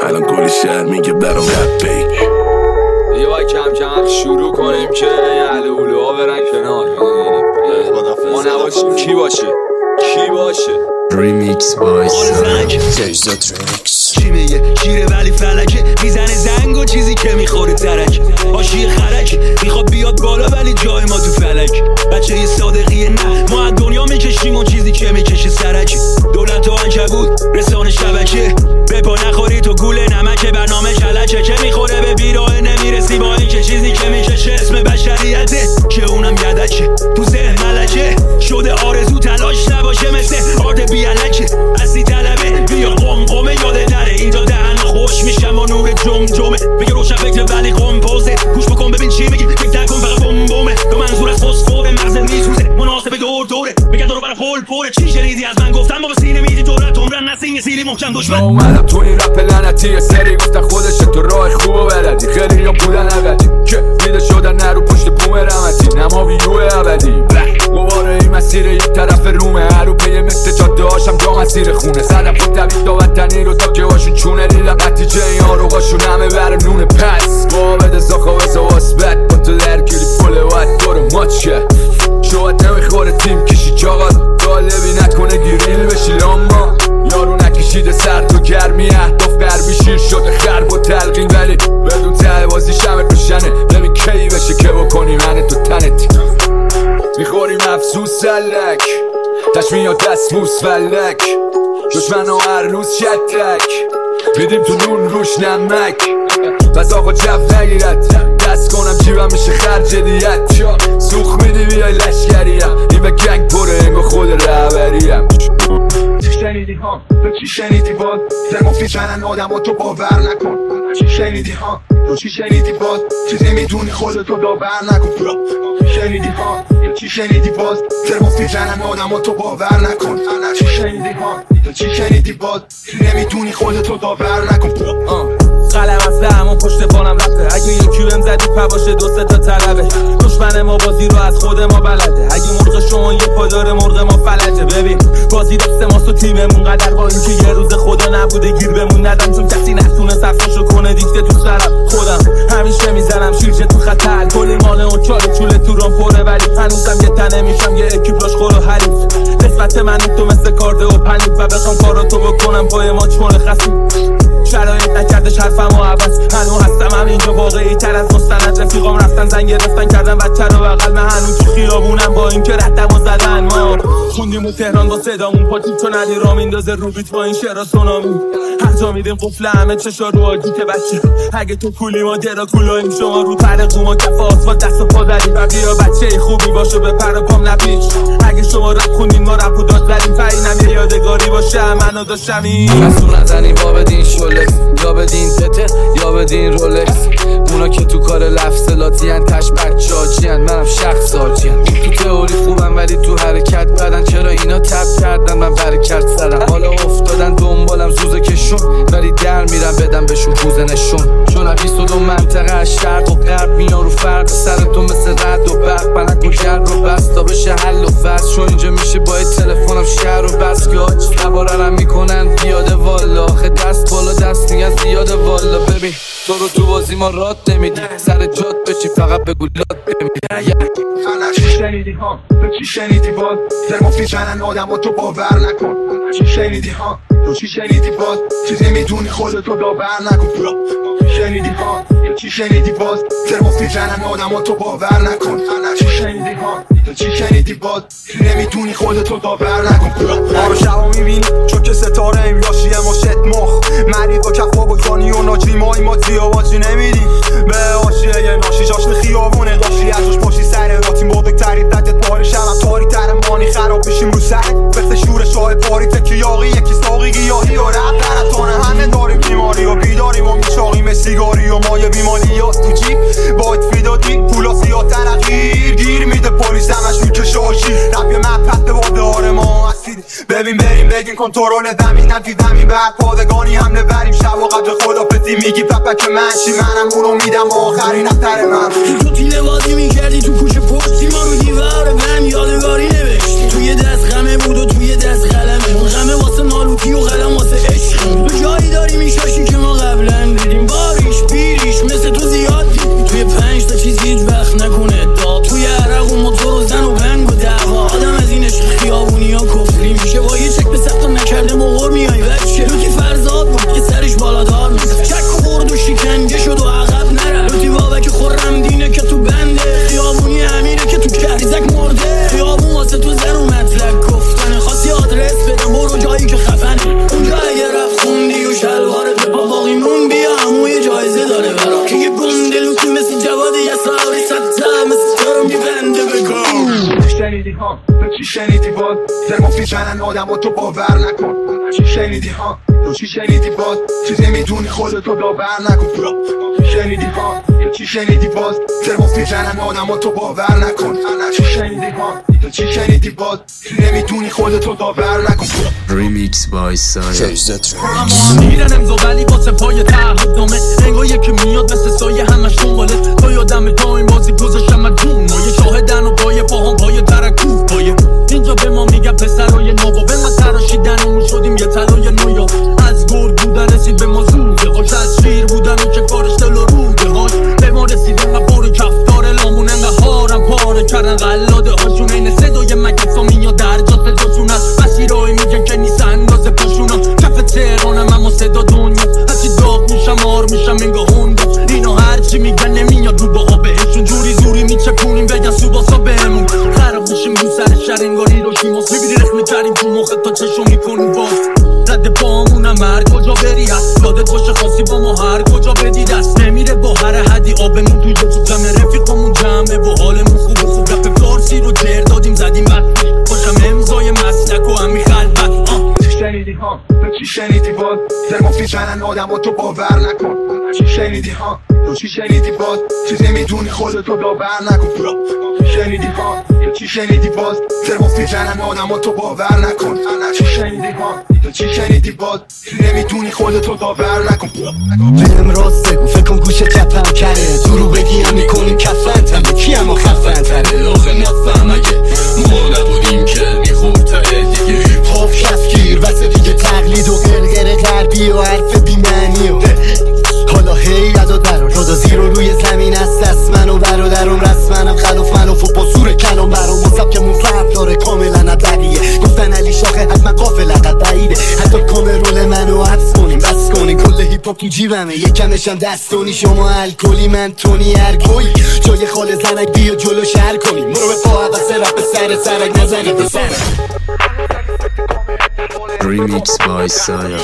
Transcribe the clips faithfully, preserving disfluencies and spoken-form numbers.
الان کلی شهر میگه برام رپ بیک. یه وای کم کم شروع کنیم که علولو ها برن کنار. ما نباشیم کی باشه کی باشه. ریمیکس بای تجزا ترکس. چی میگه شیره ولی فلکه، میزنه زنگ و چیزی که میخوره ترک. آشی خرک میخواد بیاد بالا ولی جای ما تو فلک. بچه یه صادقیه نه ما از دنیا میکشیم و چیزی که میکشه سرک. دولت و عنکبوت رسانه شبکه، به پا نخوری تو گوله نمکه. برنامه کلکه که میخوره به بیراه نمیرسی با این که چیزی که میکشه اسم بشریته که اونم یدکه. تو ذهن ملکه شده آرزو تلاش نباشه مثل آرد بیالکه. اصلی طلبه بیا قم قمه یاده نره اینجا دهن خوش میشم با نور جمجمه. میگه روشن فکر ولی قمپوزه، گوش بکن ببین چی میگی فکر نکن فقط بم بمه. دو منظور از فسفور مغزه میسوزه مناسب دور دوره. میگه دورو برای پول پوره. چی شنیدی از من گفتم با سینه میدی دولت عمرن نسین یه سیلی محکم دشمن. اومدم تو این رپ لعنتی سری گفتن خودشه تو راه خوب و بلدی. خیلی یا بودن ابدی که میده شدن نرو پشت بوم رمتی نما ویو ابدی. دوباره این مسیر یک طرف رومه هرو پیه مثل جاده هاشم جا مسیر خونه. زدم خود طبیب داوطنی رو تا که هاشون چونه. دیدم نتیجه این آروغاشون همه بر نونه. پس بابد زاخا و زواسبت کن تو درگیری فله وقت دارو ماچ که شاید نمیخوره تیم کشی چاقات طالبی نکنه گیریل بشی لاما. یارو نکشیده سرد و گرمی اهداف قربی شیر شده خرب و تلقین ولی بدون ته بازی شمه روشنه. ببین کی بشه که بکنی من تو تنت میخوریم افسوس سلک تشمیه دستموس فلک. دشمن و هر روز شتک میدیم تو نون روش نمک. پس آقا جف نگیرد دست کنم جیبم میشه خرج دیت. سوخ میدی بیای لشکریم این به گنگ پره انگا خود رهبریم. چی شنیدی ها تو چی شنیدی باز ترموفیل زنن آدم و تو باور نکن. چی شنیدی ها تو چی شنیدی باز چیزی میدونی خودتو داور نکن. چی شنیدی ها تو چی شنیدی باز ترموفیل زنن آدم و تو باور نکن. چی شنیدی ها تو چی شنیدی باز چیزی نمیدونی خودتو داور نکن. قلم از همون پشت پانم رفته. اگه یکی بهم زدی پا دو سه تا طلبه. دشمن ما بازی رو از خود ما بلده. اگه مرغ شما یه پا داره مرغ ما فلجه. ببین بازی دست ماست و تیممون قدر با این که یه روز خدا نبوده گیر بمون ندم چون کسی نتونه صفاشو کنه دیکته تو سرم. خودم همیشه میزنم شیرچه تو خطر. کلی مال اون چاله چوله تو رام پره ولی هنوزم یه تنه میشم یه اکیپاژ خور و حریف. قسمت من تو مثل کارده و پنیک و بخوام کارو تو بکنم پای ما چونه خستی. شرایط نکردش حرفم و عوض هنو هستم هم اینجا واقعی تر از مستند. رفیقام رفتن زنگ گرفتن کردن بچه رو بغل. من هنو تو خیابونم با این که رتم و زدن. ما خوندیم و تهران با صدامون پاتیم چون علی را میندازه رو بیت با این شعرها سونامی. هر جا میدیم قفل همه چشا رو آجی که بچه اگه تو کولی ما درا کولاییم شما رو پر قوما کف آسفالت دست و پا زدیم. و بیا بچه خوبی باشه به پر پام نپیچ. اگه شما رپ خوندین ما رپ و داد زدیم فرینم یه یادگاری باشه منو داشتم این مسئول نزنیم با بدین شولکس یا بدین تته یا بدین رولکس. اونا که تو کار لفظلاتی هن تش بچه آجی هن منم شخص آجی هن. تو تئوری خوبم ولی تو حرکت بدن. چرا اینا تب کردن من برکت زدم. حالا افتادن دنبالم زوزه کشون ولی در میرم بدم بهشون پوزه نشون. چون بیست و دو منطقه از شرق و غرب میان رو فرق سر تو مثل رد و برق. پنک و گرد رو بست تا بشه حل و فصل. چون اینجا میشه با تلفنم شهر و بس که آج سواررم میکنن پیاده والا. آخه دست بالا دست میگن زیاده والا. ببین تو رو تو بازی ما راد نمیدی سر جات بشی فقط بگو لاد بمیدی. چی شنیدی ها تو چی شنیدی باز ترموفیل زنن آدم و تو باور نکن. چی شنیدی ها تو چی شنیدی باز چیزی میدونی خودتو داور نکن. چی شنیدی ها تو چی شنیدی باز ترموفیل زنن آدم و تو باور نکن. چی شنیدی ها تو چی شنیدی باز چیزی نمیدونی خودتو داور نکن. ما رو شبا میبینی چون که ستاره ایم یاشیه ما شت مخ مری با کفا با گانی و ناجری مای ما زیاباجی نمیدی به آشیه یه ناشی جاشن خیابونه داشتی ازش پاشی سر راتیم بودکتری ددت باری شبم تاری تر مانی خراب بشیم رو سرک مثل شور شاه باری تکی یاقی یکی ساقی گیاهی و رب درتانه همه داریم بیماری و بیداریم و میچاقیم سیگاری و مایه بیمالیات تو جیب باید فیدادی پولا سیاه ترقیر گیر میده پلیس همش میکشه آشی رب یه مپت به بادار ما هستید. ببین بریم بگیم کنترل زمینم توی زمین بعد پادگانی حمله بریم شب و قبل خدافزی میگی پپک منشی منم اونو میدم آخرین افتر من. تو تینه بازی میکردی تو کوچه پشتی ما رو دیوار غم یادگاری نوشتی. توی دست غمه بود و توی دست قلمه. اون غمه واسه نالوتی و قلم واسه عشق. تو جایی داری میشاشی که ما قبل شنیدی باز ترمو میزنن آدم و تو باور نکن چی شنیدی ها تو چی شنیدی باز چیزی میدونی خودتو داور نکن چی شنیدی ها تو چی شنیدی باز ترمو میزنن آدم و تو باور نکن چی شنیدی ها تو چی شنیدی باز چیزی نمیدونی خودتو داور نکن Remix by Saya میرن امضا ولی واسه پای تعهدنامه انگار یکی میاد مثل سایه همش دنباله تا یادم تا این بازی گذاشتم من جون ما یه شاهدن و پای پاهم پای ترکوف پایه اینجا به ما میگن پسرای نابا به ما تراشیدن و شدیم یه طلای نویا از گرگ بودن رسید به ما زوده هاش از شیر بودن و که کارش دل و روده هاش به ما رسید انقدر بار کفتار لامون انقدر هارم پاره کردن قلاده هاشون این صدای مگس ها میاد در جا صداشون از مسیرهایی میگن که نیست اندازه پاشونا کف تهرانم اما صدا دنیا هرچی داغ میشم آر میشم انگاه هوندا اینا هرچی میگن نمیاد رو با بهشون جوری زوری میچکونیم بگن سوباسا بهمون خراب میشیم رو سر شهر انگار هیروشیما میبینی رخ میکردیم تو مخت تا چشم میکنیم باز رد پامونم هر کجا بری هست یادت باشه خاصی با ما هر کجا بدی دست نمیره با هر حدی آبمون توی تو جمع رفیقامون جمعه و حالمون خوب و خوب رپ فارسی رو جر دادیم زدیم بطری باشم امضای مسلک و همی خلبت چی شنیدی ها تو چی شنیدی باز ترمو میزنن آدم و تو باور نکن چی شنیدی ها تو چی شنیدی باز چیزی میدونی خودتو داور نکن چی شنیدی ها تو چی شنیدی باز ترمو میزنن آدم و تو باور نکن چی شنیدی ها تو چی شنیدی باز چیزی نمیدونی خودتو داور نکن بهم راست بگو فکر کن گوشه چپم کره درو بگی هم میکنیم کفن تمه کی اما خفن تره آخه نفهم اگه ما نبودیم که میخورد تره دیگه هیپ هاپ کفگیر واسه دیگه تقلید و غرغر غربی و حرف بیمعنی و حالا هی ادا درا جدا زیرو روی زمین است دست من و برادرم رسمنم خلاف من و فوتبال سور کنم برام مصاب که مفرد داره کاملا ندقیه گفتن علی شاخه حتما قافل قد بعیده حتی کامرول منو حبس کنیم بس کنیم کل هیپ هاپ تو جیبمه یکمشم دستونی شما الکلی من تونی ارگوی جای خال زنک بیا جلو شهر کنیم برو به پا عوض رپ سر سرک نزنی به سر Remix by Saya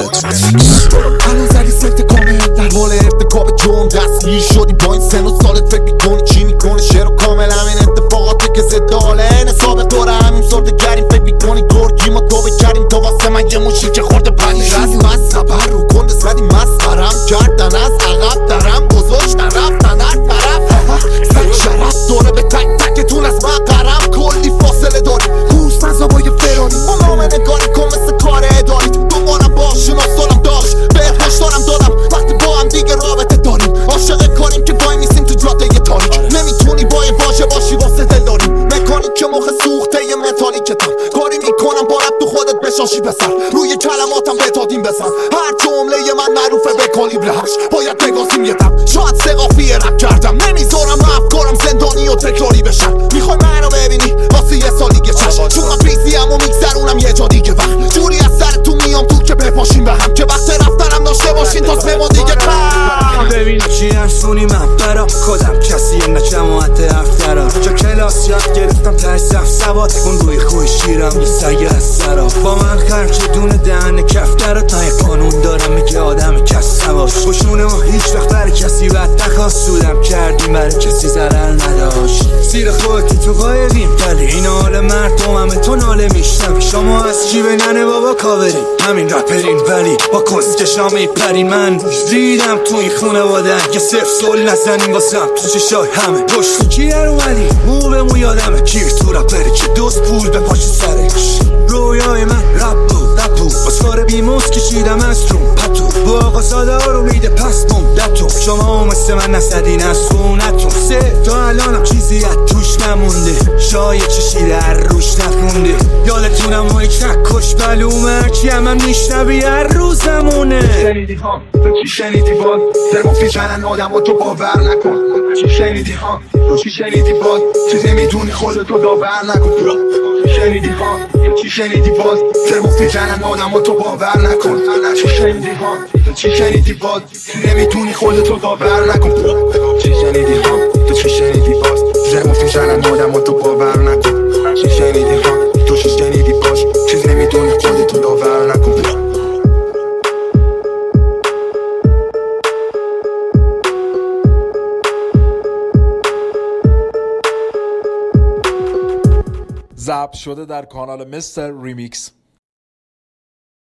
الان زدی سفت کامل در حال ارتکاب جرم دستگیر شدی با این سن و سالت فکر میکنی چی میکنی شعر و کامل همین اتفاقاتی که زداله این سابق دوره همین سرده کردیم فکر میکنی گرگی ما توبه کردیم تو واسه من یه موشی که خورده پنی رسم از سبر رو کنده زدی مسخرم کردن از عقب درم گذاشتن رفتن هر طرف سن شرف دوره به تک تکتون از من قرم کلی فاصله داری روز نزا با یه فرانی با نامه نگاری کن مثل کار اداری دنبالم باش شناسانم داشت بهت هشدارم دادم وقتی با هم دیگه رابطه داریم عاشق کاریم که وای میسیم تو جاده تاریک نمیتونی با یه واژه باشی واسه دل داریم مکانیک که مخ سوخته یه متالیکتم کاری میکنم با رب تو خودت بشاشی بسر روی کلماتم بتادیم بسن هر جمله من معروفه به کالیبر هشت باید بگاسیم یه دم شاید سقافی رب کردم نمیذارم افکارم زندانی و تکراری بشن میخوای منو ببینی واسه یه سال دیگه چشم چون من پیزیم و میگذرونم یه جا دیگه وقت جوری از سر تو میام تو که بپاشیم به هم که وقت رفتنم داشته باشین تا سه ما دیگه کم ببین چی ارسونی من برا خودم کسیه نه جماعت افترا جا کلاس یاد گرفتم تای صف سواد اون روی خوی شیرم یه سگه از سرا با من خرچ دونه دهن کفتر تا یه قانون دارم میگه آدم کس سواش خوشونه ما هیچ وقت برای کسی بد نخواست سودم کردیم برای کسی ضرر نداشت زیر خودتی تو قایقیم ولی این حال مردم همه تو ناله میشتم شما از چی به ننه بابا کاورین همین رپرین ولی با کسکشا میپرین من ریدم تو این خونه وادن که صرف سول نزنیم واسم تو چشای همه پشت کی در اومدی مو به مو یادمه کیر تو رپری که دوست پول به پاش سرش رویای من رپ بود رپ بود باز کار بیموز کشیدم از تون پتو با آقا ساده ها رو میده پس بوم لپتوپ شما مثل من نسدین از خونتون سه تا الانم چیزی از توش نمونده شاید چشیده هر روش نخونده یادتونم ما یک نکش بلومه کی هم هم میشنوی هر روزمونه شنیدی ها تو چی شنیدی باز ترمو میزنن آدم و تو باور نکن چی شنیدی ها تو چی شنیدی باز چیزی میدونی خودتو داور نکن چی شنیدی ها تو چی شنیدی باز ترمو میزنن آدم و تو باور نکن چی شنیدی ها تو چی شنیدی باز چیزی نمیدونی خودتو داور نکن چی شنیدی ها تو چی شنیدی باز ترمو میزنن آدم و تو باور نکن چی شنیدی ها تو چی شنیدی باز چیزی نمیدونی خودتو داور نکن ضبط شده در کانال مستر ریمیکس.